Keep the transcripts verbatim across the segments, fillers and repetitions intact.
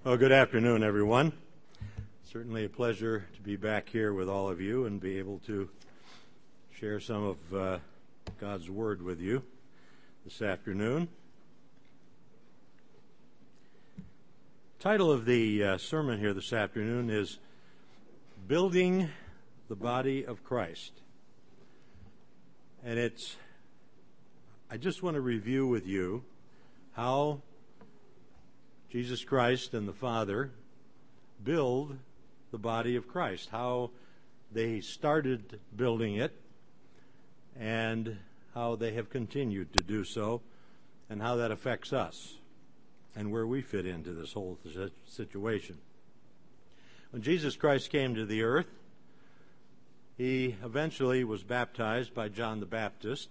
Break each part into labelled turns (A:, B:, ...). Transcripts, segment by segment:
A: Well, good afternoon, everyone. Certainly a pleasure to be back here with all of you and be able to share some of uh, God's Word with you this afternoon. Title of the uh, sermon here this afternoon is Building the Body of Christ. And it's, I just want to review with you how Jesus Christ and the Father build the body of Christ, how they started building it and how they have continued to do so, and how that affects us and where we fit into this whole situation. When Jesus Christ came to the earth, he eventually was baptized by John the Baptist.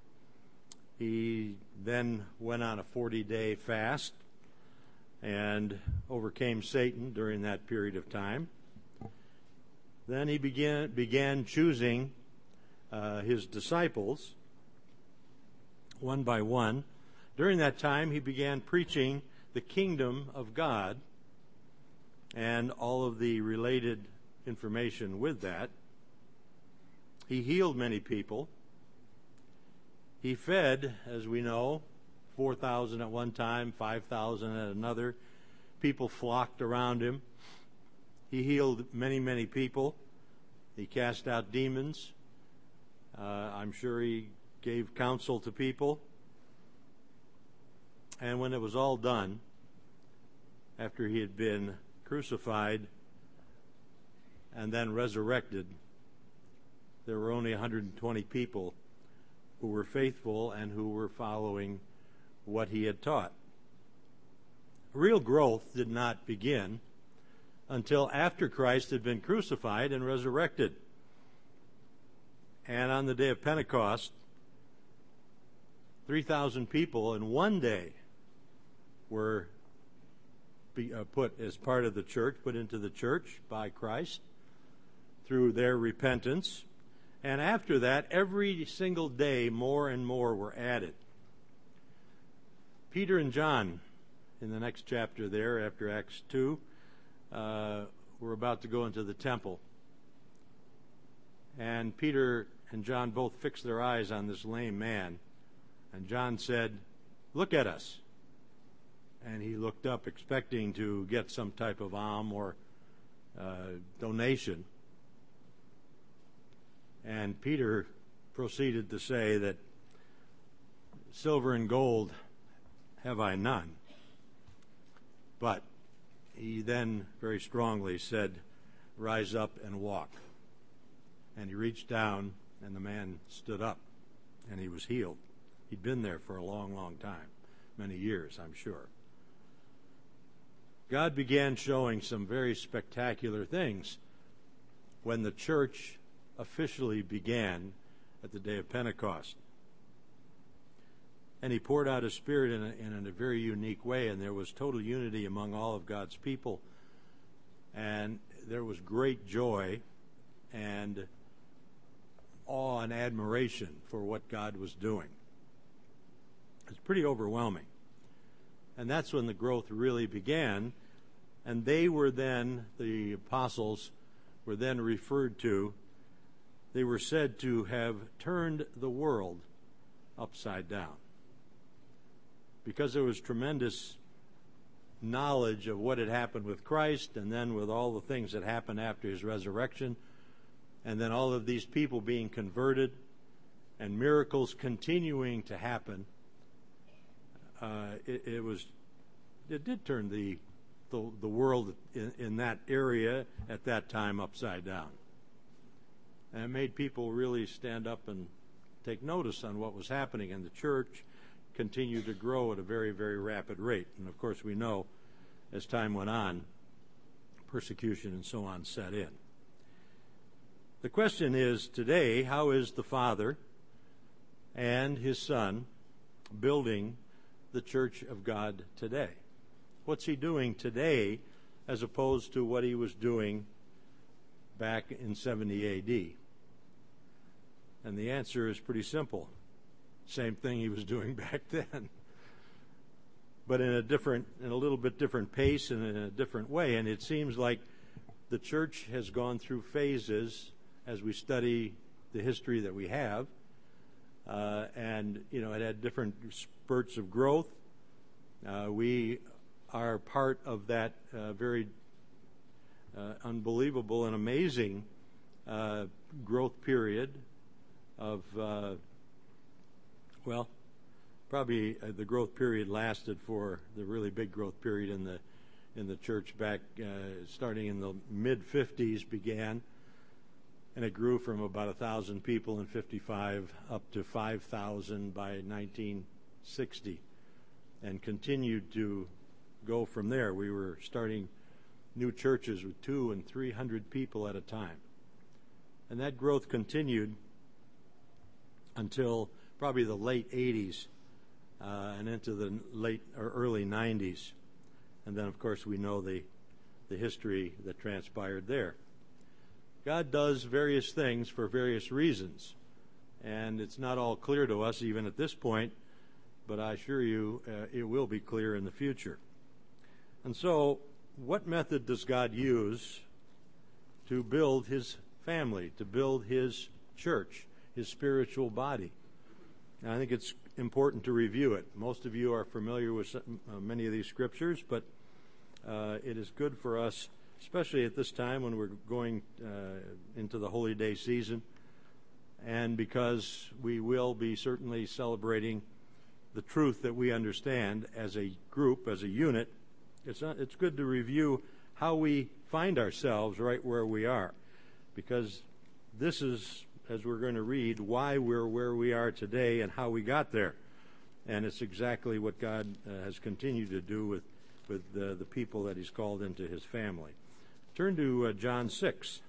A: He then went on a forty-day fast and overcame Satan during that period of time. Then he began began choosing uh, his disciples one by one. During that time, he began preaching the kingdom of God and all of the related information with that. He healed many people. He fed, as we know, four thousand at one time, five thousand at another. People flocked around him. He healed many, many people. He cast out demons. Uh, I'm sure he gave counsel to people. And when it was all done, after he had been crucified and then resurrected, there were only one hundred twenty people who were faithful and who were following what he had taught. Real growth did not begin until after Christ had been crucified and resurrected. And on the day of Pentecost, three thousand people in one day were be, uh, put as part of the church, put into the church by Christ through their repentance. And after that, every single day, more and more were added. Peter and John, in the next chapter there, after Acts two, uh, were about to go into the temple. And Peter and John both fixed their eyes on this lame man. And John said, "Look at us." And he looked up expecting to get some type of alms or uh, donation. And Peter proceeded to say that silver and gold have I none. But he then very strongly said, "Rise up and walk." And he reached down, and the man stood up, and he was healed. He'd been there for a long, long time, many years, I'm sure. God began showing some very spectacular things when the church officially began at the day of Pentecost. And he poured out his Spirit in a, in a very unique way, and there was total unity among all of God's people. And there was great joy and awe and admiration for what God was doing. It's pretty overwhelming. And that's when the growth really began. And they were then, the apostles were then referred to, they were said to have turned the world upside down. Because there was tremendous knowledge of what had happened with Christ, and then with all the things that happened after his resurrection, and then all of these people being converted, and miracles continuing to happen, uh, it, it was, it did turn the the, the world in, in that area at that time upside down. And it made people really stand up and take notice on what was happening, and the church continued to grow at a very, very rapid rate. And of course we know as time went on, persecution and so on set in. The question is today, how is the Father and his Son building the church of God today? What's he doing today as opposed to what he was doing back in seventy A D? And the answer is pretty simple. Same thing he was doing back then. but in a different, in a little bit different pace and in a different way. And it seems like the church has gone through phases as we study the history that we have. Uh, and, you know, it had different spurts of growth. Uh, we are part of that uh, very uh, unbelievable and amazing uh, growth period of, uh, well, probably uh, the growth period lasted for the really big growth period in the in the church back uh, starting in the mid fifties began, and it grew from about a thousand people in fifty-five up to five thousand by nineteen sixty, and continued to go from there. We were starting new churches with two and three hundred people at a time, and that growth continued until probably the late eighties uh, and into the late or early nineties. And then, of course, we know the, the history that transpired there. God does various things for various reasons, and it's not all clear to us even at this point, but I assure you uh, it will be clear in the future. And so, what method does God use to build his family, to build his church, his spiritual body? And I think it's important to review it. Most of you are familiar with some, uh, many of these scriptures, but uh, it is good for us, especially at this time when we're going uh, into the Holy Day season, and because we will be certainly celebrating the truth that we understand as a group, as a unit. It's not, it's good to review how we find ourselves right where we are, because this is, as we're going to read, why we're where we are today and how we got there. And it's exactly what God uh, has continued to do with, with uh, the people that he's called into his family. Turn to uh, John six.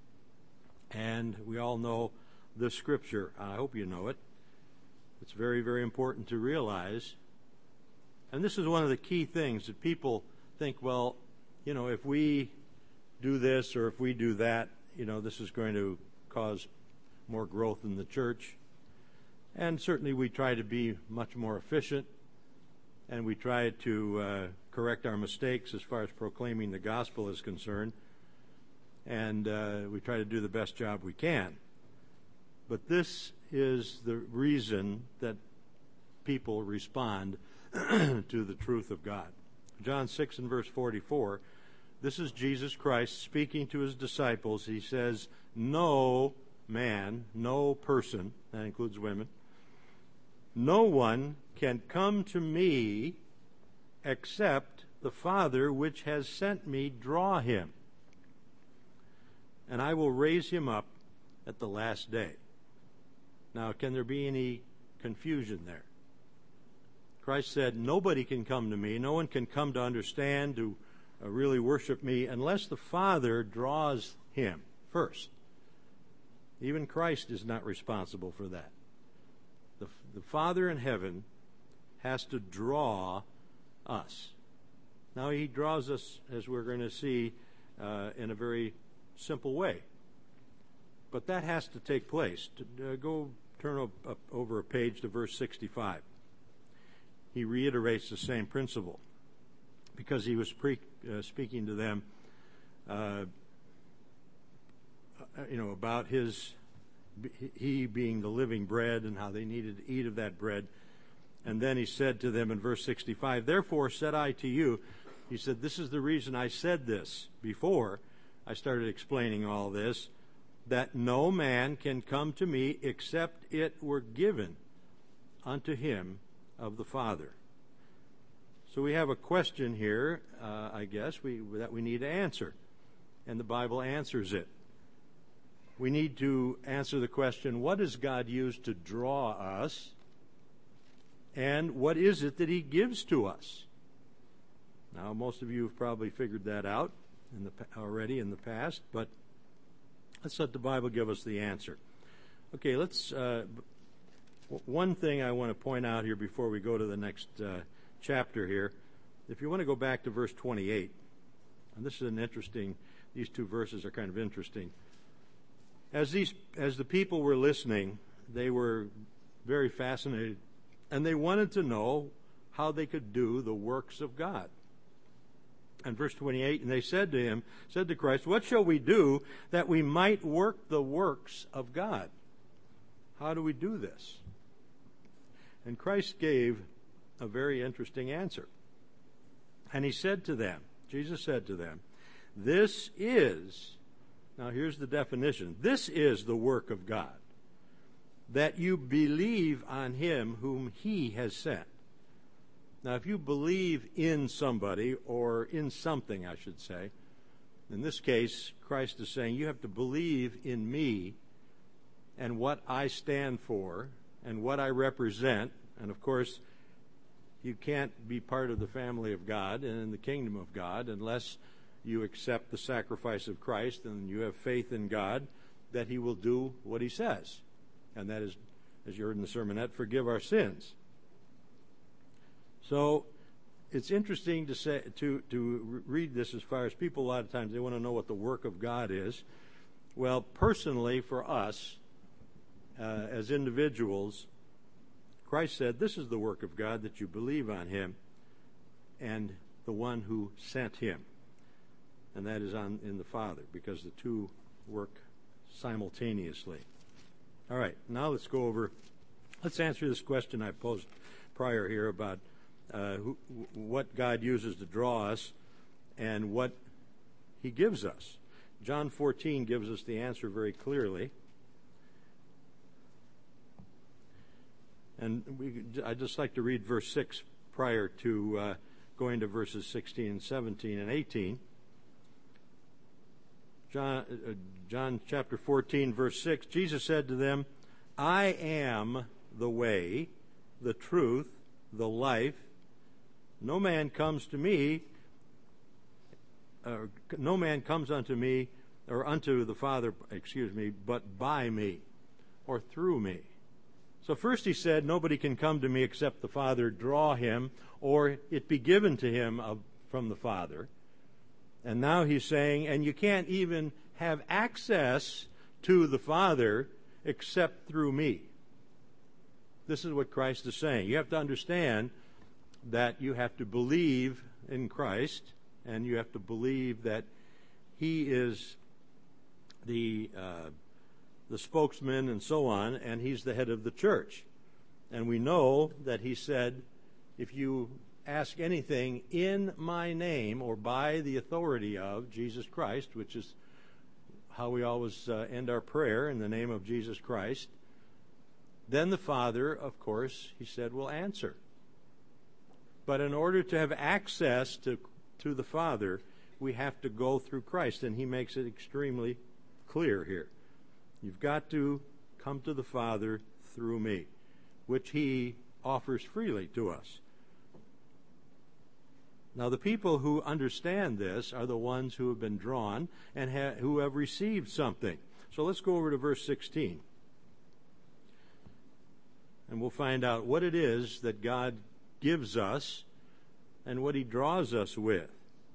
A: And we all know this scripture. I hope you know it. It's very, very important to realize. And this is one of the key things that people think, well, you know, if we do this or if we do that, you know, this is going to cause more growth in the church. And certainly we try to be much more efficient, and we try to uh, correct our mistakes as far as proclaiming the gospel is concerned, and uh, we try to do the best job we can. But this is the reason that people respond to the truth of God. John six and verse forty-four, this is Jesus Christ speaking to his disciples. He says, no man, no person, that includes women, no one can come to me except the Father which has sent me draw him, and I will raise him up at the last day. Now, can there be any confusion there? Christ said, nobody can come to me, no one can come to understand, to uh, really worship me, unless the Father draws him first. Even Christ is not responsible for that. The, the Father in heaven has to draw us. Now, he draws us, as we're going to see, uh, in a very simple way. But that has to take place. To, uh, go turn up, up over a page to verse sixty-five. He reiterates the same principle, because he was pre, uh, speaking to them uh, you know, about his, he being the living bread and how they needed to eat of that bread. And then he said to them in verse sixty-five, therefore said I to you, he said, this is the reason I said this before I started explaining all this, that no man can come to me except it were given unto him of the Father. So we have a question here, uh, I guess, we, that we need to answer. And the Bible answers it. We need to answer the question, what does God use to draw us? And what is it that he gives to us? Now, most of you have probably figured that out in the, already in the past, but let's let the Bible give us the answer. Okay, let's, uh, one thing I want to point out here before we go to the next uh, chapter here, if you want to go back to verse twenty-eight, and this is an interesting, these two verses are kind of interesting. As these, as the people were listening, they were very fascinated, and they wanted to know how they could do the works of God. And verse twenty-eight, and they said to him, said to Christ, what shall we do that we might work the works of God? How do we do this? And Christ gave a very interesting answer. And he said to them, Jesus said to them, this is, now here's the definition, this is the work of God, that you believe on him whom he has sent. Now, if you believe in somebody, or in something, I should say, in this case, Christ is saying you have to believe in me and what I stand for and what I represent. And, of course, you can't be part of the family of God and in the kingdom of God unless you accept the sacrifice of Christ and you have faith in God that he will do what he says. And that is, as you heard in the sermonette, forgive our sins. So it's interesting to say to to read this as far as people a lot of times they want to know what the work of God is. Well, personally for us uh, as individuals, Christ said this is the work of God, that you believe on him and the one who sent him, and that is on in the Father, because the two work simultaneously. All right, now let's go over. Let's answer this question I posed prior here about. Uh, who, what God uses to draw us and what he gives us. John fourteen gives us the answer very clearly. And we, I'd just like to read verse six prior to uh, going to verses sixteen and seventeen and eighteen. John, uh, John chapter fourteen, verse six, Jesus said to them, I am the way, the truth, the life. No man comes to me, uh, no man comes unto me, or unto the Father, excuse me, but by me, or through me. So first he said, nobody can come to me except the Father draw him, or it be given to him of, from the Father. And now he's saying, and you can't even have access to the Father except through me. This is what Christ is saying. You have to understand that you have to believe in Christ, and you have to believe that he is the uh, the spokesman and so on, and he's the head of the church. And we know that he said, if you ask anything in my name or by the authority of Jesus Christ, which is how we always uh, end our prayer, in the name of Jesus Christ, then the Father, of course, he said, will answer. But in order to have access to, to the Father, we have to go through Christ, and he makes it extremely clear here. You've got to come to the Father through me, which he offers freely to us. Now, the people who understand this are the ones who have been drawn and ha- who have received something. So let's go over to verse sixteen. And we'll find out what it is that God gives us and what he draws us with.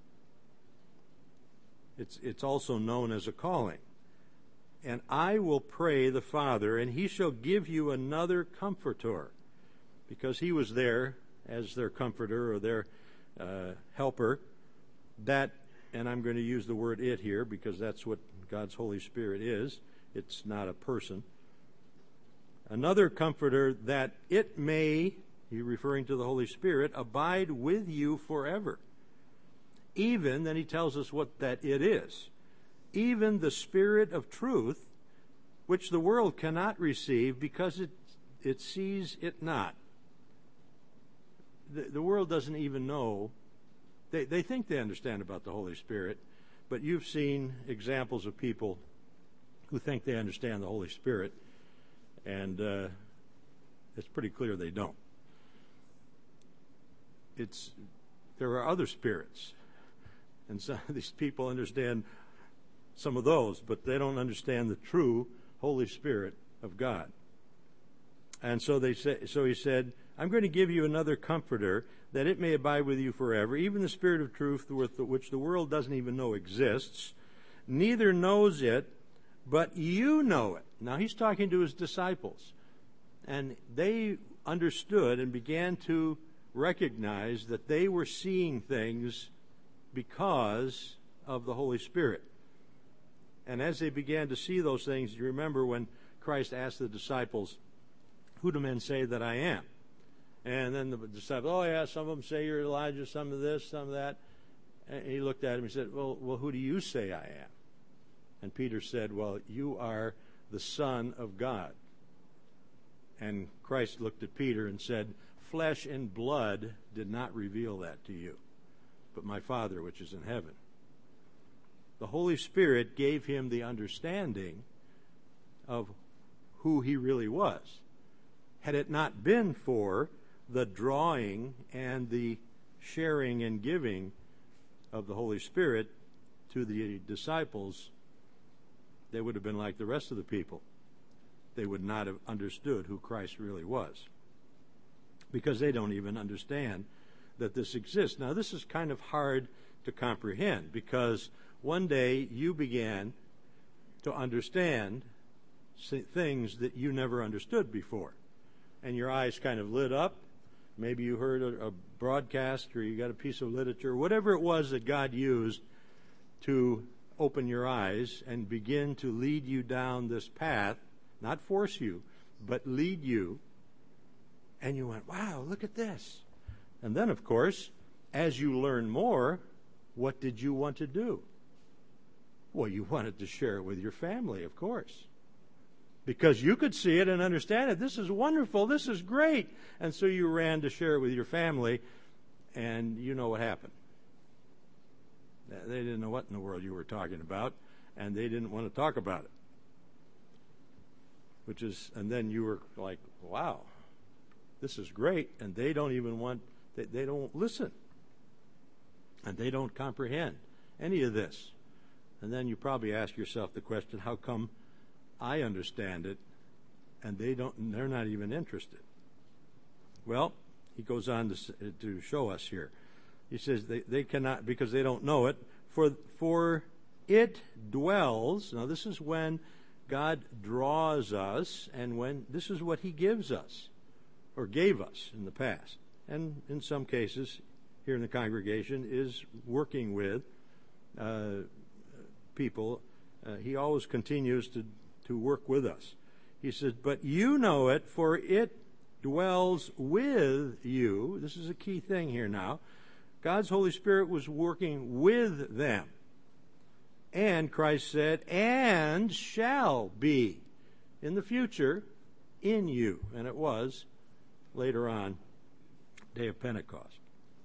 A: It's, it's also known as a calling. And I will pray the Father, and he shall give you another comforter, because he was there as their comforter or their uh, helper. That, and I'm going to use the word it here because that's what God's Holy Spirit is. It's not a person. Another comforter, that it may, he referring to the Holy Spirit, abide with you forever. Even, then he tells us what that it is. Even the Spirit of truth, which the world cannot receive because it it sees it not. The, the world doesn't even know. They, they think they understand about the Holy Spirit, but you've seen examples of people who think they understand the Holy Spirit, and uh, it's pretty clear they don't. It's there are other spirits, and some of these people understand some of those, but they don't understand the true Holy Spirit of God. And so they say, so he said, I'm going to give you another comforter, that it may abide with you forever, even the Spirit of truth, which the world doesn't even know exists, neither knows it, but you know it. Now he's talking to his disciples, and they understood and began to recognized that they were seeing things because of the Holy Spirit. And as they began to see those things, you remember when Christ asked the disciples, "Who do men say that I am?" And then the disciples, "Oh yeah, some of them say you're Elijah, some of this, some of that." And he looked at him and said, well, well, who do you say I am? And Peter said, "Well, you are the Son of God." And Christ looked at Peter and said, "Flesh and blood did not reveal that to you, but my Father which is in heaven." The Holy Spirit gave him the understanding of who he really was. Had it not been for the drawing and the sharing and giving of the Holy Spirit to the disciples, they would have been like the rest of the people. They would not have understood who Christ really was, because they don't even understand that this exists. Now, this is kind of hard to comprehend, because one day you began to understand things that you never understood before, and your eyes kind of lit up. Maybe you heard a, a broadcast, or you got a piece of literature, whatever it was that God used to open your eyes and begin to lead you down this path, not force you, but lead you. And you went, wow, look at this. And then, of course, as you learn more, what did you want to do? Well, you wanted to share it with your family, of course, because you could see it and understand it. This is wonderful. This is great. And so you ran to share it with your family, and you know what happened. They didn't know what in the world you were talking about, and they didn't want to talk about it. Which is, and then you were like, wow, this is great. And they don't even want, they, they don't listen. And they don't comprehend any of this. And then you probably ask yourself the question, how come I understand it and they don't, they're not even interested? Well, he goes on to, to show us here. He says they, they cannot, because they don't know it, for, for it dwells. Now this is when God draws us, and when this is what he gives us, or gave us in the past, and in some cases here in the congregation is working with uh, people. Uh, he always continues to, to work with us. He says, but you know it, for it dwells with you. This is a key thing here now. God's Holy Spirit was working with them. And Christ said, and shall be in the future in you. And it was later on, day of Pentecost.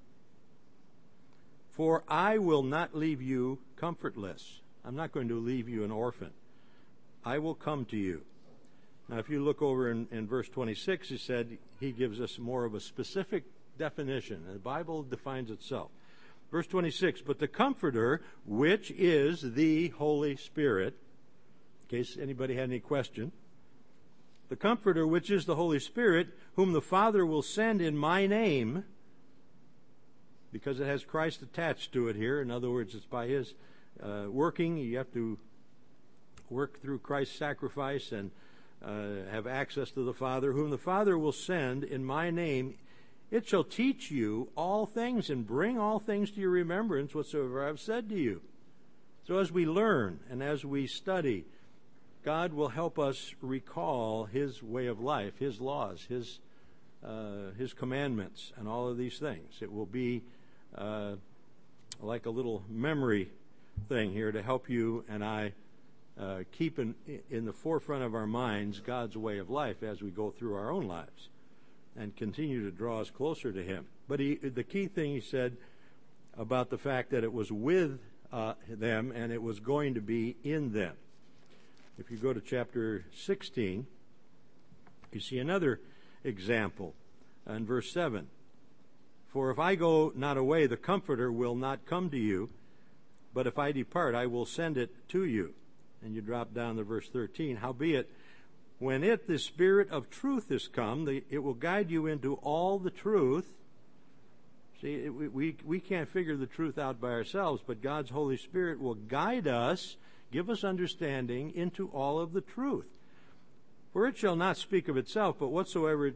A: For I will not leave you comfortless. I'm not going to leave you an orphan. I will come to you. Now, if you look over in, in verse twenty-six, he said he gives us more of a specific definition. The Bible defines itself. Verse twenty-six, but the Comforter, which is the Holy Spirit, in case anybody had any question, the Comforter, which is the Holy Spirit, whom the Father will send in my name, because it has Christ attached to it here. In other words, it's by his uh, working. You have to work through Christ's sacrifice and uh, have access to the Father, whom the Father will send in my name. It shall teach you all things and bring all things to your remembrance whatsoever I have said to you. So as we learn and as we study, God will help us recall his way of life, his laws, his uh, his commandments, and all of these things. It will be uh, like a little memory thing here to help you and I uh, keep in, in the forefront of our minds God's way of life as we go through our own lives, and continue to draw us closer to him. But he, the key thing he said about the fact that it was with uh, them and it was going to be in them. If you go to chapter sixteen, you see another example in verse seven. For if I go not away, the Comforter will not come to you, but if I depart, I will send it to you. And you drop down to verse thirteen. Howbeit, when it, the Spirit of truth, is come, the, it will guide you into all the truth. See, it, we, we, we can't figure the truth out by ourselves, but God's Holy Spirit will guide us, give us understanding into all of the truth. For it shall not speak of itself, but whatsoever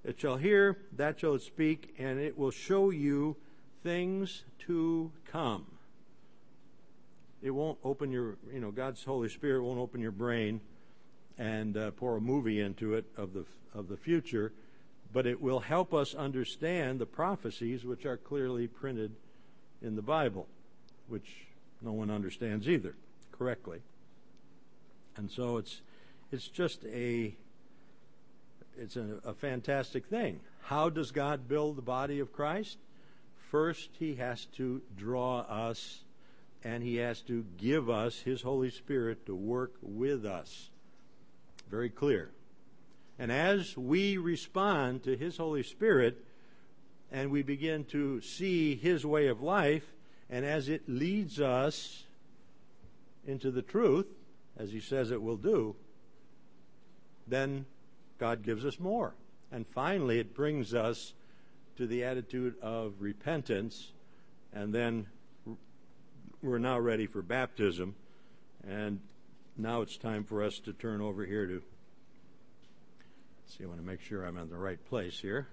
A: it shall hear, that shall it speak, and it will show you things to come. It won't open your, you know, God's Holy Spirit won't open your brain and uh, pour a movie into it of the of the future, but it will help us understand the prophecies which are clearly printed in the Bible, which no one understands either correctly. And so it's it's just a it's a, a fantastic thing. How does God build the body of Christ? First, He has to draw us, and He has to give us His Holy Spirit to work with us. Very clear. And as we respond to His Holy Spirit, and we begin to see His way of life, and as it leads us into the truth, as He says it will do, then God gives us more. And finally, it brings us to the attitude of repentance, and then we're now ready for baptism. And now it's time for us to turn over here to, see, I want to make sure I'm in the right place here.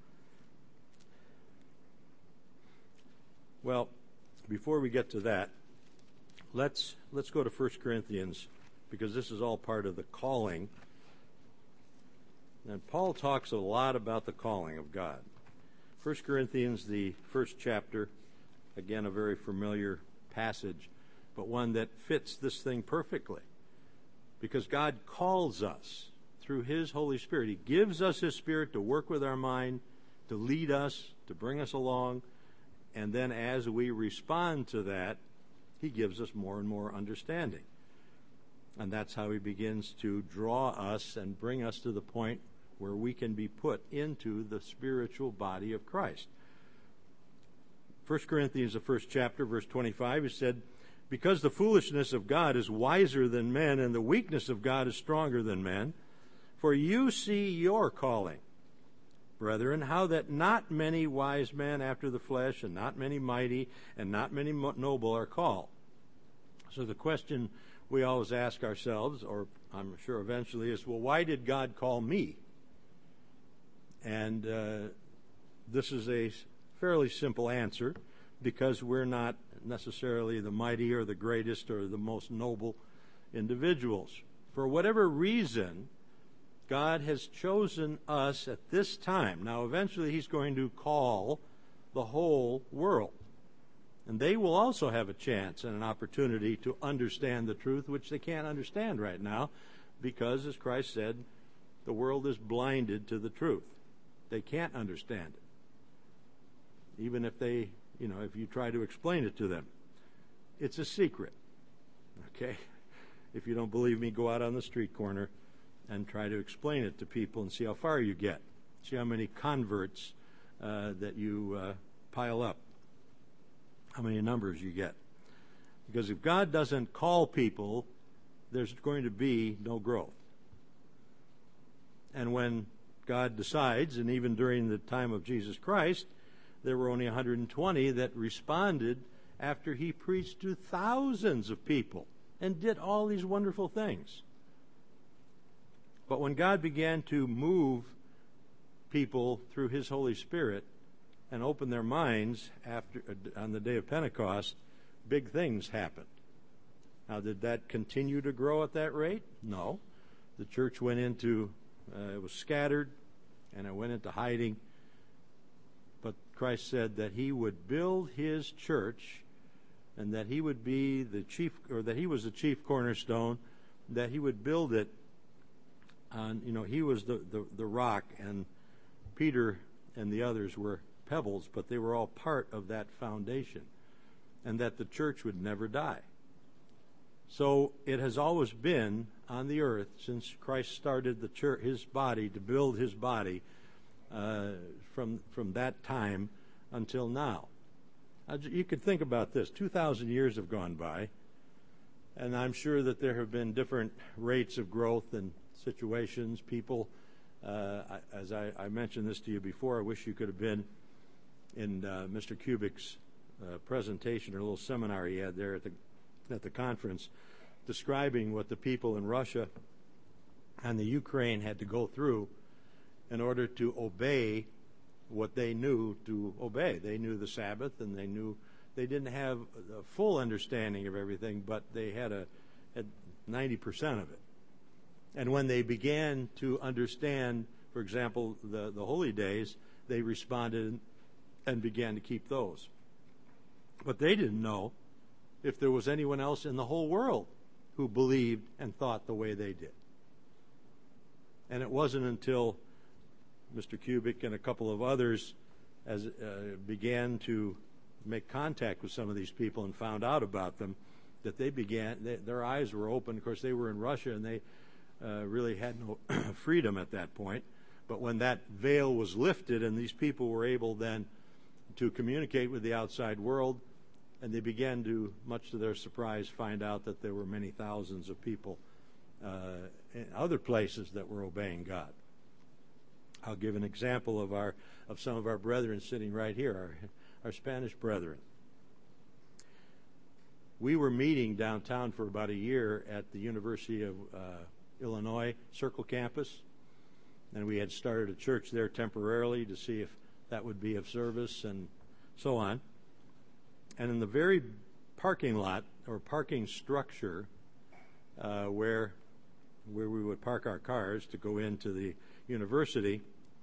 A: Well, before we get to that, let's let's go to First Corinthians, because this is all part of the calling. And Paul talks a lot about the calling of God. First Corinthians, the first chapter, again, a very familiar passage, but one that fits this thing perfectly. Because God calls us through His Holy Spirit. He gives us His Spirit to work with our mind, to lead us, to bring us along, and then as we respond to that, He gives us more and more understanding. And that's how He begins to draw us and bring us to the point where we can be put into the spiritual body of Christ. First Corinthians, the first chapter, verse twenty-five, he said, because the foolishness of God is wiser than men, and the weakness of God is stronger than men. For you see your calling, brethren, how that not many wise men after the flesh, and not many mighty, and not many noble are called. So the question we always ask ourselves, or I'm sure eventually, is, well, why did God call me? And uh, this is a fairly simple answer, because we're not necessarily the mighty or the greatest or the most noble individuals. For whatever reason, God has chosen us at this time. Now, eventually He's going to call the whole world. And they will also have a chance and an opportunity to understand the truth, which they can't understand right now, because, as Christ said, the world is blinded to the truth. They can't understand it. Even if they, you know, if you try to explain it to them. It's a secret. Okay? If you don't believe me, go out on the street corner and try to explain it to people and see how far you get. See how many converts uh, that you uh, pile up. How many numbers you get. Because if God doesn't call people, there's going to be no growth. And when God decides, and even during the time of Jesus Christ, there were only one hundred twenty that responded after He preached to thousands of people and did all these wonderful things. But when God began to move people through His Holy Spirit and open their minds after on the day of Pentecost, big things happened. Now, did that continue to grow at that rate? No. The church went into, uh, it was scattered, and it went into hiding. But Christ said that He would build His church, and that He would be the chief, or that He was the chief cornerstone, that He would build it on, you know, He was the, the, the rock, and Peter and the others were pebbles, but they were all part of that foundation, and that the church would never die. So it has always been on the earth since Christ started the church, His body, to build His body uh, from from that time until now. Uh, you could think about this. two thousand years have gone by, and I'm sure that there have been different rates of growth and situations. People, uh, as I, I mentioned this to you before, I wish you could have been in uh, Mister Kubik's uh, presentation or a little seminar he had there at the at the conference, describing what the people in Russia and the Ukraine had to go through in order to obey what they knew to obey. They knew the Sabbath, and they knew they didn't have a full understanding of everything, but they had a had ninety percent of it. And when they began to understand, for example, the, the holy days, they responded and began to keep those. But they didn't know if there was anyone else in the whole world who believed and thought the way they did. And it wasn't until Mister Kubik and a couple of others as uh, began to make contact with some of these people and found out about them that they began, they, their eyes were open. Of course, they were in Russia, and they uh, really had no freedom at that point. But when that veil was lifted and these people were able then to communicate with the outside world, and they began to, much to their surprise, find out that there were many thousands of people uh, in other places that were obeying God. I'll give an example of our of some of our brethren sitting right here, our, our Spanish brethren. We were meeting downtown for about a year at the University of uh, Illinois Circle Campus, and we had started a church there temporarily to see if that would be of service and so on. And in the very parking lot or parking structure uh, where where we would park our cars to go into the university,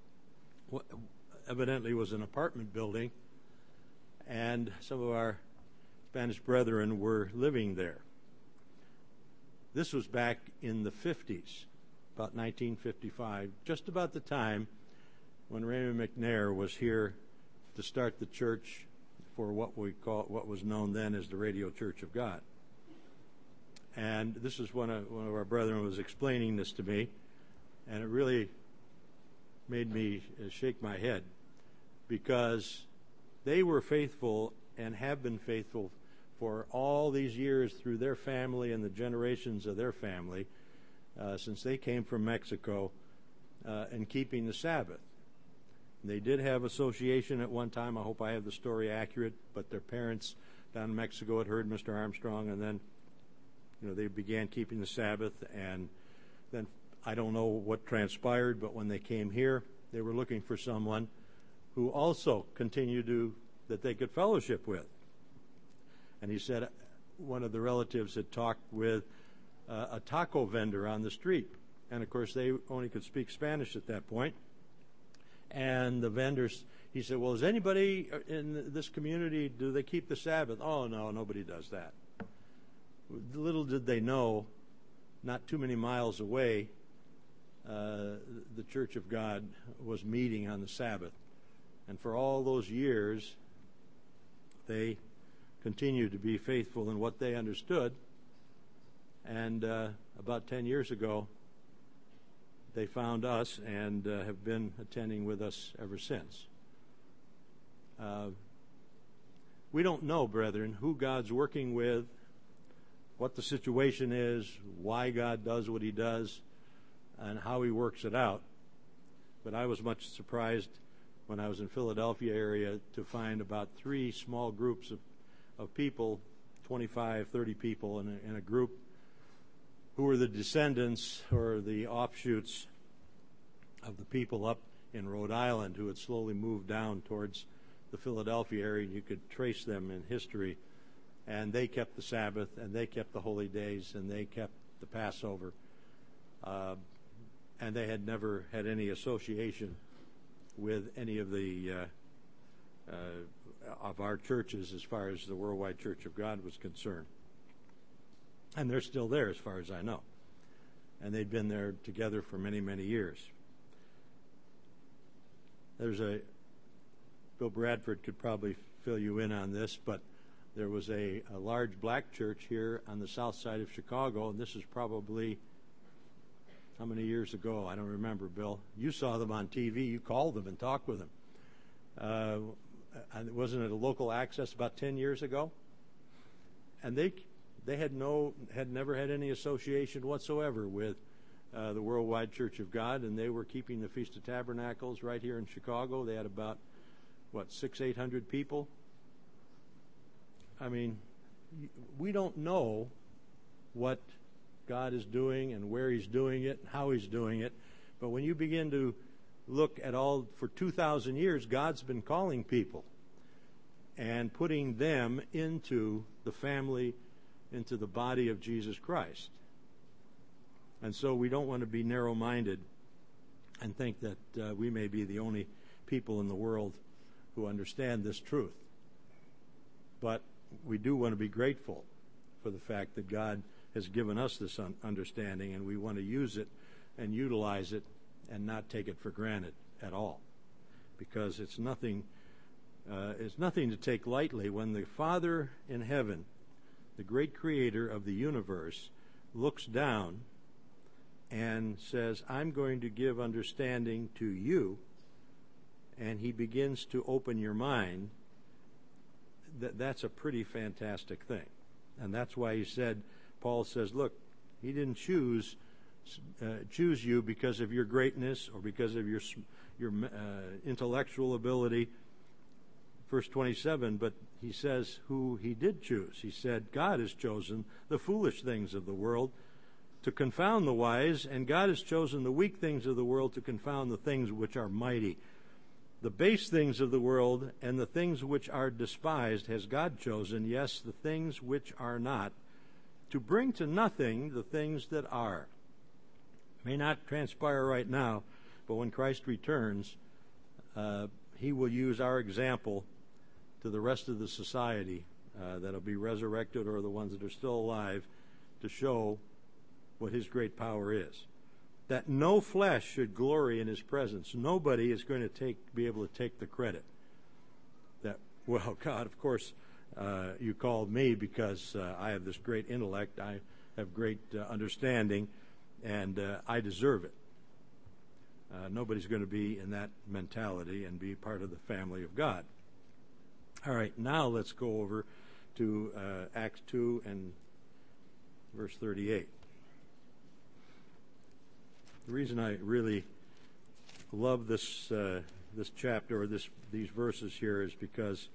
A: evidently was an apartment building, and some of our Spanish brethren were living there. This was back in the fifties, about nineteen fifty-five, just about the time when Raymond McNair was here to start the church for what we call what was known then as the Radio Church of God. And this is one of one of our brethren was explaining this to me, and it really made me shake my head, because they were faithful and have been faithful for all these years through their family and the generations of their family uh, since they came from Mexico uh, and keeping the Sabbath. They did have association at one time. I hope I have the story accurate, but their parents down in Mexico had heard Mister Armstrong, and then you know they began keeping the Sabbath, and then I don't know what transpired, but when they came here, they were looking for someone who also continued to, that they could fellowship with. And he said one of the relatives had talked with uh, a taco vendor on the street. And of course, they only could speak Spanish at that point. And the vendors, he said, well, is anybody in this community, do they keep the Sabbath? Oh, no, nobody does that. Little did they know, not too many miles away, Uh, the Church of God was meeting on the Sabbath. And for all those years, they continued to be faithful in what they understood. And uh, about ten years ago, they found us and uh, have been attending with us ever since. Uh, we don't know, brethren, who God's working with, what the situation is, why God does what he does, and how he works it out. But I was much surprised when I was in Philadelphia area to find about three small groups of, of people, twenty-five, thirty people in a, in a group, who were the descendants or the offshoots of the people up in Rhode Island who had slowly moved down towards the Philadelphia area. You could trace them in history. And they kept the Sabbath, and they kept the holy days, and they kept the Passover. Uh, and they had never had any association with any of the uh, uh, of our churches as far as the Worldwide Church of God was concerned. And they're still there as far as I know. And they'd been there together for many, many years. There's a, Bill Bradford could probably fill you in on this, but there was a, a large black church here on the south side of Chicago, and this is probably, how many years ago? I don't remember, Bill. You saw them on T V. You called them and talked with them. Uh, wasn't it a local access about ten years ago? And they they had no had never had any association whatsoever with uh, the Worldwide Church of God, and they were keeping the Feast of Tabernacles right here in Chicago. They had about what six eight hundred people. I mean, we don't know what God is doing and where he's doing it and how he's doing it. But when you begin to look at all, for two thousand years, God's been calling people and putting them into the family, into the body of Jesus Christ. And so we don't want to be narrow-minded and think that uh, we may be the only people in the world who understand this truth. But we do want to be grateful for the fact that God has given us this un- understanding, and we want to use it and utilize it and not take it for granted at all, because it's nothing uh, it's nothing to take lightly when the Father in heaven, the great creator of the universe, looks down and says, I'm going to give understanding to you, and he begins to open your mind. That that's a pretty fantastic thing. And that's why he said, Paul says, look, he didn't choose uh, choose you because of your greatness or because of your your uh, intellectual ability. Verse twenty-seven, but he says who he did choose. He said, God has chosen the foolish things of the world to confound the wise, and God has chosen the weak things of the world to confound the things which are mighty. The base things of the world and the things which are despised has God chosen, yes, the things which are not, to bring to nothing the things that are. May not transpire right now, but when Christ returns, uh, he will use our example to the rest of the society uh, that'll be resurrected, or the ones that are still alive, to show what his great power is. That no flesh should glory in his presence. Nobody is going to take be able to take the credit. That, well, God, of course, uh, you called me because uh, I have this great intellect, I have great uh, understanding, and uh, I deserve it. Uh, nobody's going to be in that mentality and be part of the family of God. All right, now let's go over to uh, Acts two and verse thirty-eight. The reason I really love this uh, this chapter or this these verses here is because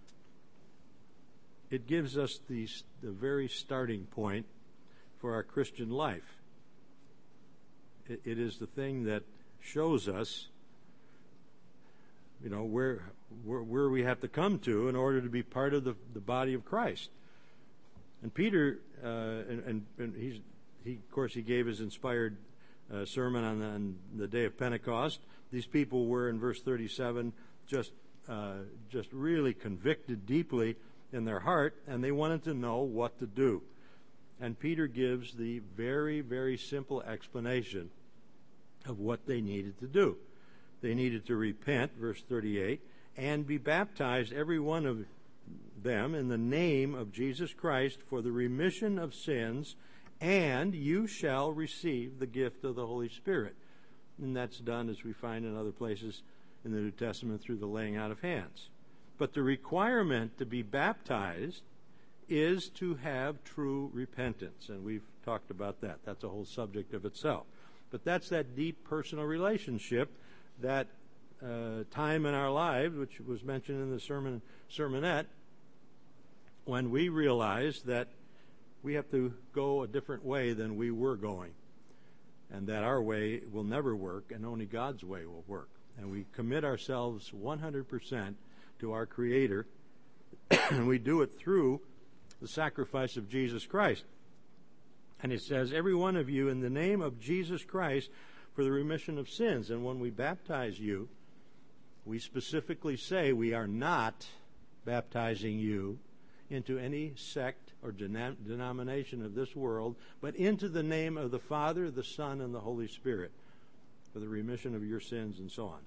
A: it gives us these, the very starting point for our Christian life. It, it is the thing that shows us, you know, where, where where we have to come to in order to be part of the, the body of Christ. And Peter, uh, and, and, and he's he of course he gave his inspired Uh, sermon on the, on the day of Pentecost. These people were, in verse thirty-seven, just uh, just really convicted deeply in their heart, and they wanted to know what to do. And Peter gives the very, very simple explanation of what they needed to do. They needed to repent, verse thirty-eight, and be baptized, every one of them, in the name of Jesus Christ for the remission of sins, and you shall receive the gift of the Holy Spirit. And that's done, as we find in other places in the New Testament, through the laying out of hands. But the requirement to be baptized is to have true repentance. And we've talked about that. That's a whole subject of itself. But that's that deep personal relationship, that uh, time in our lives, which was mentioned in the sermon sermonette, when we realize that we have to go a different way than we were going, and that our way will never work, and only God's way will work. And we commit ourselves one hundred percent to our Creator, and we do it through the sacrifice of Jesus Christ. And it says, every one of you in the name of Jesus Christ for the remission of sins. And when we baptize you, we specifically say we are not baptizing you into any sect or denom- denomination of this world, but into the name of the Father, the Son, and the Holy Spirit for the remission of your sins, and so on.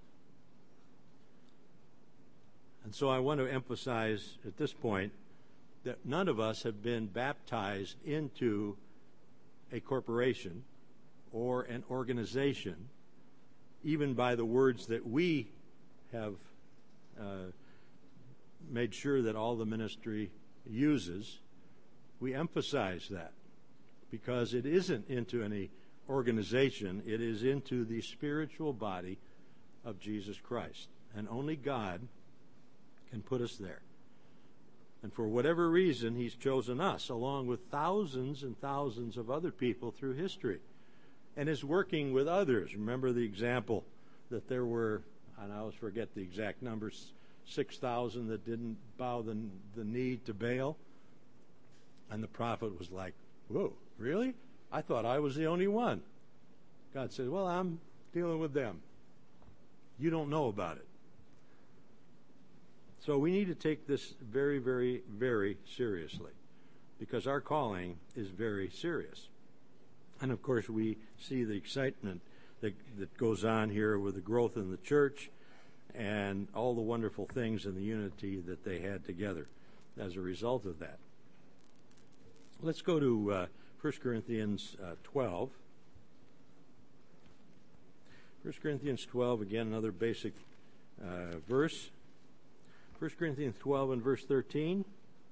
A: And so I want to emphasize at this point that none of us have been baptized into a corporation or an organization, even by the words that we have uh, made sure that all the ministry uses. We emphasize that because it isn't into any organization, it is into the spiritual body of Jesus Christ. And only God can put us there. And for whatever reason, He's chosen us, along with thousands and thousands of other people through history, and is working with others. Remember the example that there were, and I always forget the exact numbers, six thousand that didn't bow the, the knee to Baal. And the prophet was like, whoa, really? I thought I was the only one. God said, well, I'm dealing with them. You don't know about it. So we need to take this very, very, very seriously, because our calling is very serious. And of course, we see the excitement that, that goes on here with the growth in the church and all the wonderful things and the unity that they had together as a result of that. Let's go to uh, First Corinthians uh, twelve. First Corinthians twelve, again, another basic uh, verse. First Corinthians twelve and verse thirteen.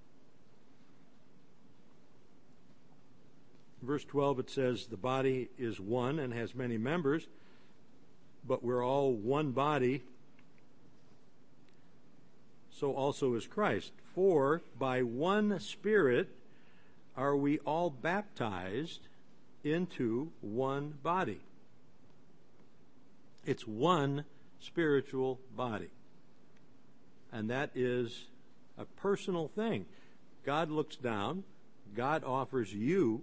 A: Verse twelve, it says, the body is one and has many members, but we're all one body, so also is Christ. For by one Spirit are we all baptized into one body. It's one spiritual body. And that is a personal thing. God looks down. God offers you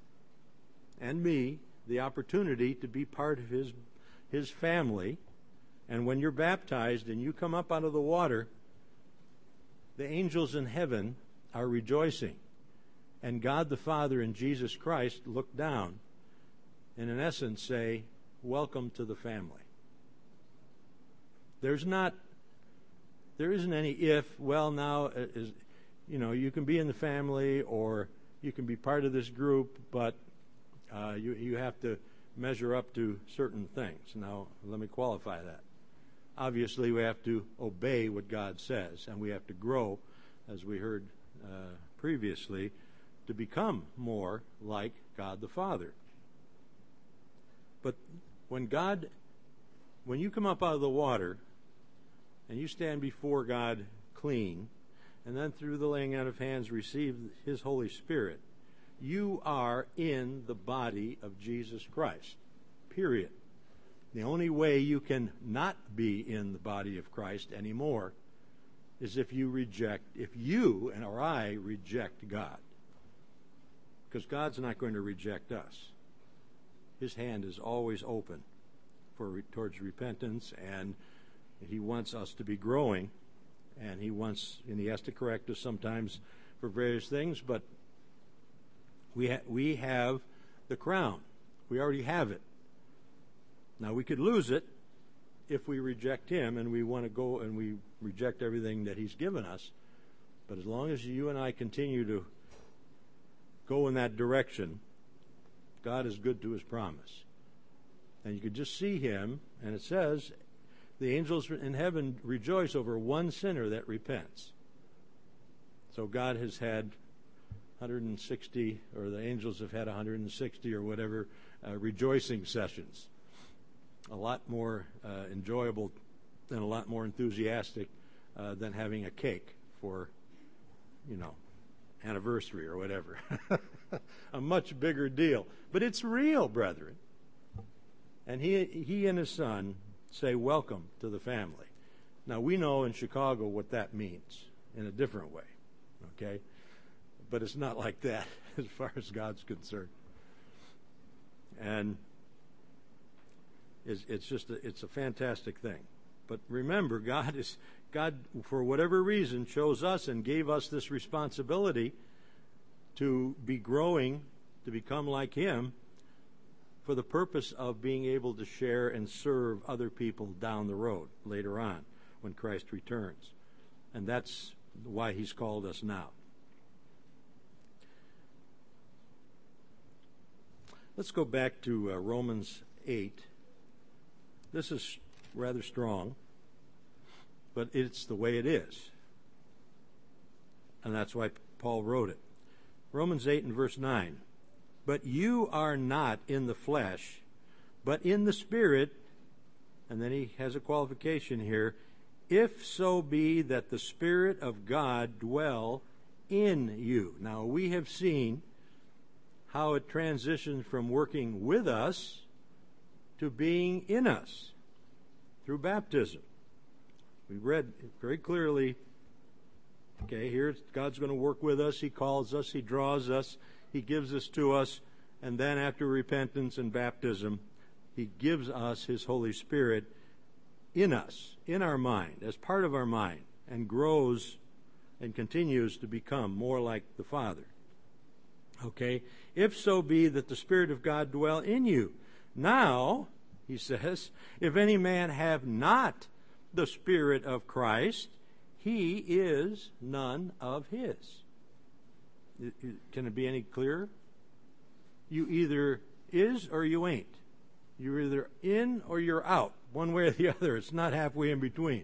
A: and me the opportunity to be part of his, his family. And when you're baptized and you come up out of the water, the angels in heaven are rejoicing. And God the Father and Jesus Christ look down and in essence say, welcome to the family. There's not, there isn't any if, well now, is, you know, you can be in the family or you can be part of this group, but uh, you, you have to measure up to certain things. Now, let me qualify that. Obviously, we have to obey what God says, and we have to grow, as we heard uh, previously, to become more like God the Father. But when God, when you come up out of the water and you stand before God clean, and then through the laying out of hands receive his Holy Spirit, you are in the body of Jesus Christ. Period. The only way you can not be in the body of Christ anymore is if you reject, if you and or I reject God. Because God's not going to reject us. His hand is always open for towards repentance, and he wants us to be growing, and he wants, and he has to correct us sometimes for various things, but we ha- we have the crown. We already have it. Now, we could lose it if we reject him and we want to go and we reject everything that he's given us. But as long as you and I continue to go in that direction, God is good to his promise. And you could just see him, and it says, the angels in heaven rejoice over one sinner that repents. So God has had one hundred sixty, or the angels have had one hundred sixty or whatever, uh, rejoicing sessions. A lot more uh, enjoyable and a lot more enthusiastic uh, than having a cake for, you know, anniversary or whatever. A much bigger deal. But it's real, brethren. And he he and his son say, welcome to the family. Now, we know in Chicago what that means in a different way, okay? But it's not like that as far as God's concerned. And it's, it's just a, it's a fantastic thing. But remember, God is God, for whatever reason, chose us and gave us this responsibility to be growing, to become like him, for the purpose of being able to share and serve other people down the road later on when Christ returns. And that's why he's called us now. Let's go back to uh, Romans eight. This is rather strong, but it's the way it is. And that's why Paul wrote it. Romans eight and verse nine. But you are not in the flesh, but in the Spirit. And then he has a qualification here. If so be that the Spirit of God dwell in you. Now, we have seen how it transitions from working with us to being in us. through baptism. We read very clearly, okay, here God's going to work with us. He calls us. He draws us. He gives this to us. And then after repentance and baptism, He gives us His Holy Spirit in us, in our mind, as part of our mind, and grows and continues to become more like the Father. Okay? If so be that the Spirit of God dwell in you. Now, he says, if any man have not the Spirit of Christ, he is none of His. Can it be any clearer? You either is or you ain't. You're either in or you're out, one way or the other. It's not halfway in between.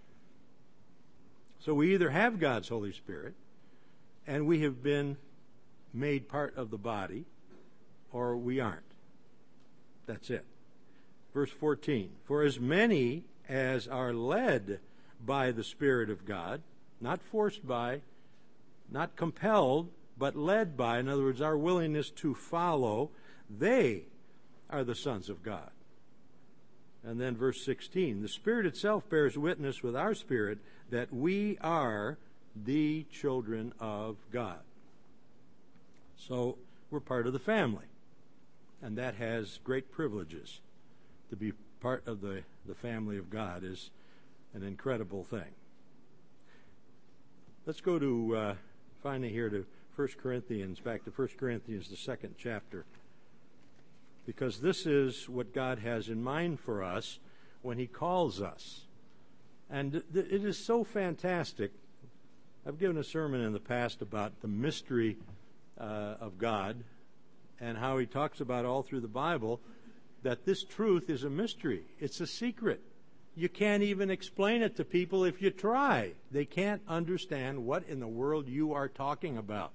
A: So we either have God's Holy Spirit, and we have been made part of the body, or we aren't. That's it. Verse fourteen, for as many as are led by the Spirit of God, not forced by, not compelled, but led by, in other words, our willingness to follow, they are the sons of God. And then verse sixteen, the Spirit itself bears witness with our spirit that we are the children of God. So we're part of the family, and that has great privileges. To be part of the, the family of God is an incredible thing. Let's go to, uh, finally here to First Corinthians, back to First Corinthians, the second chapter. Because this is what God has in mind for us when He calls us. And th- it is so fantastic. I've given a sermon in the past about the mystery uh, of God and how He talks about all through the Bible that this truth is a mystery. It's a secret. You can't even explain it to people if you try. They can't understand what in the world you are talking about.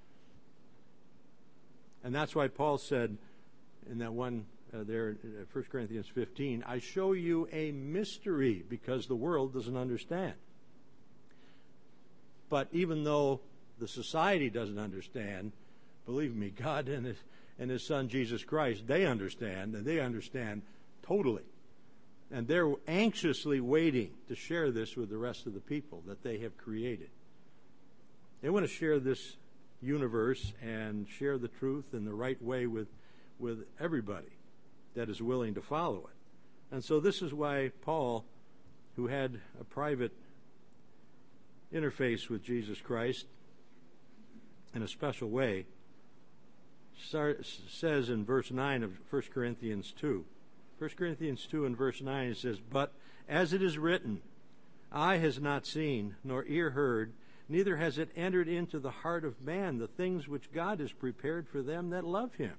A: And that's why Paul said in that one uh, there, uh, First Corinthians fifteen, I show you a mystery because the world doesn't understand. But even though the society doesn't understand, believe me, God and His, and His Son Jesus Christ, they understand, and they understand totally. And they're anxiously waiting to share this with the rest of the people that they have created. They want to share this universe and share the truth in the right way with, with everybody that is willing to follow it. And so this is why Paul, who had a private interface with Jesus Christ in a special way, start, says in verse nine of First Corinthians two, First Corinthians two and verse nine, it says, but as it is written, eye has not seen, nor ear heard, neither has it entered into the heart of man the things which God has prepared for them that love Him.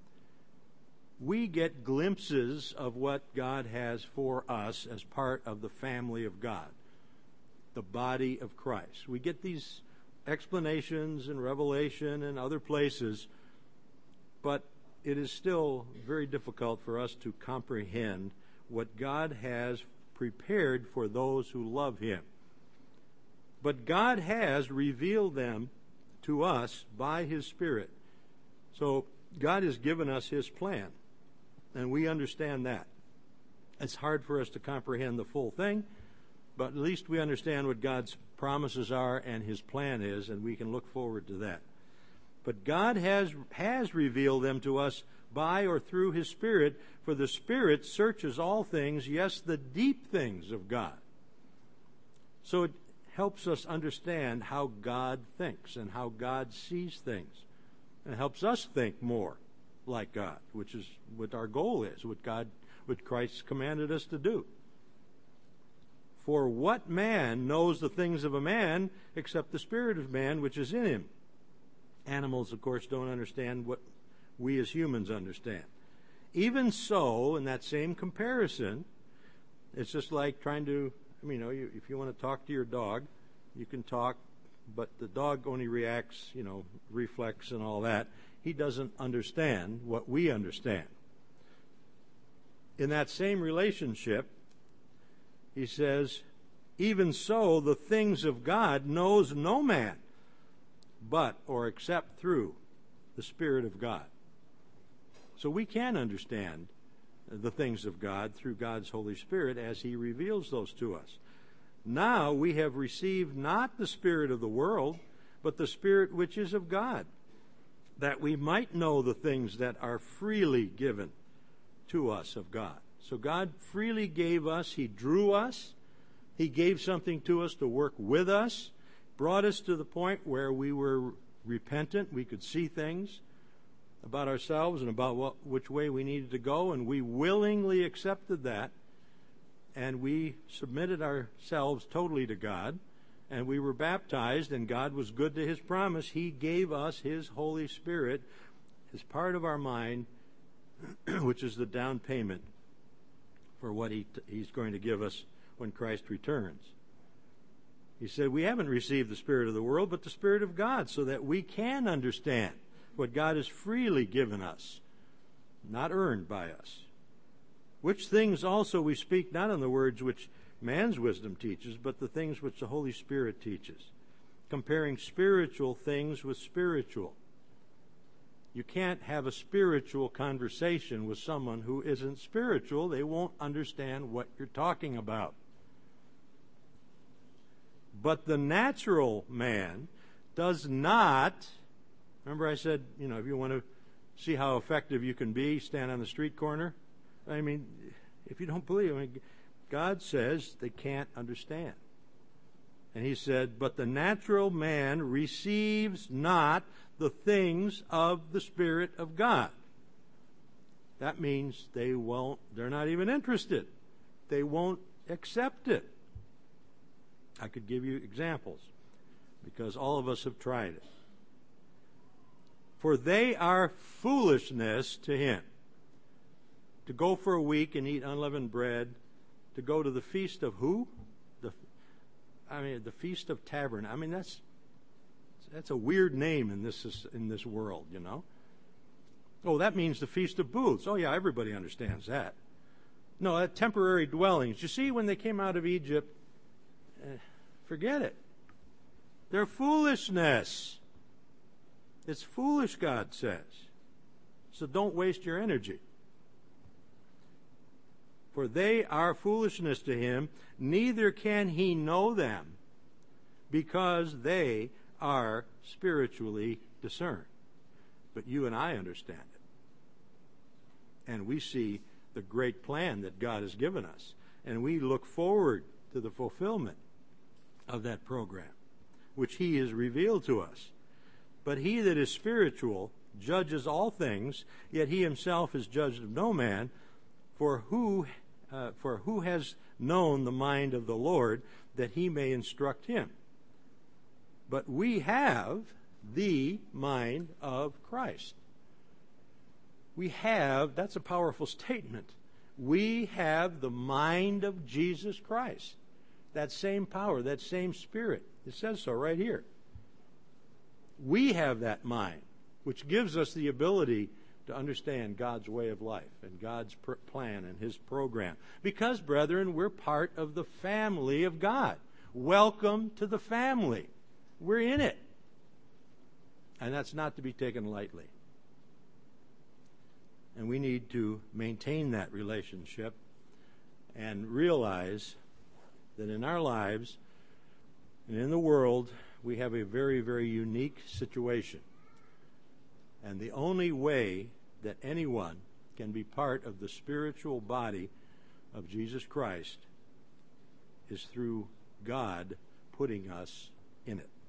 A: We get glimpses of what God has for us as part of the family of God, the body of Christ. We get these explanations in Revelation and other places, but it is still very difficult for us to comprehend what God has prepared for those who love Him. But God has revealed them to us by His Spirit. So God has given us His plan, and we understand that. It's hard for us to comprehend the full thing, but at least we understand what God's promises are and His plan is, and we can look forward to that. But God has has revealed them to us by or through His Spirit, for the Spirit searches all things, yes, the deep things of God. So it helps us understand how God thinks and how God sees things. And it helps us think more like God, which is what our goal is, what God, what Christ commanded us to do. For what man knows the things of a man except the spirit of man which is in him? Animals, of course, don't understand what we as humans understand. Even so, in that same comparison, it's just like trying to, I mean, you know, you, if you want to talk to your dog, you can talk, but the dog only reacts, you know, reflex and all that. He doesn't understand what we understand. In that same relationship, he says, even so, the things of God knows no man, but or except through the Spirit of God. So we can understand the things of God through God's Holy Spirit as He reveals those to us. Now we have received not the spirit of the world, but the Spirit which is of God, that we might know the things that are freely given to us of God. So God freely gave us. He drew us. He gave something to us to work with us, brought us to the point where we were repentant. We could see things about ourselves and about what, which way we needed to go, and we willingly accepted that, and we submitted ourselves totally to God, and we were baptized, and God was good to His promise. He gave us His Holy Spirit as part of our mind, which is the down payment for what he, He's going to give us when Christ returns. He said, we haven't received the spirit of the world, but the Spirit of God, so that we can understand what God has freely given us, not earned by us. Which things also we speak, not in the words which man's wisdom teaches, but the things which the Holy Spirit teaches, comparing spiritual things with spiritual. You can't have a spiritual conversation with someone who isn't spiritual. They won't understand what you're talking about. But the natural man does not, remember I said, you know, if you want to see how effective you can be, stand on the street corner. I mean, if you don't believe, I mean, God says they can't understand. And He said, but the natural man receives not the things of the Spirit of God. That means they won't, they're not even interested. They won't accept it. I could give you examples because all of us have tried it. For they are foolishness to him. To go for a week and eat unleavened bread, to go to the feast of who? The, I mean, the Feast of Tabernacle. I mean, that's that's a weird name in this in this world, you know. Oh, that means the Feast of Booths. Oh, yeah, everybody understands that. No, that temporary dwellings. You see, when they came out of Egypt, eh, forget it. They're foolishness. It's foolish, God says. So don't waste your energy. For they are foolishness to him, neither can he know them, because they are spiritually discerned. But you and I understand it. And we see the great plan that God has given us. And we look forward to the fulfillment of that program, which He has revealed to us. But he that is spiritual judges all things, yet he himself is judged of no man. For who, uh, for who has known the mind of the Lord, that he may instruct him? But we have the mind of Christ. We have, that's a powerful statement. We have the mind of Jesus Christ. That same power, that same Spirit. It says so right here. We have that mind, which gives us the ability to understand God's way of life and God's pr- plan and His program. Because, brethren, we're part of the family of God. Welcome to the family. We're in it. And that's not to be taken lightly. And we need to maintain that relationship and realize that in our lives and in the world, we have a very, very unique situation. And the only way that anyone can be part of the spiritual body of Jesus Christ is through God putting us in it.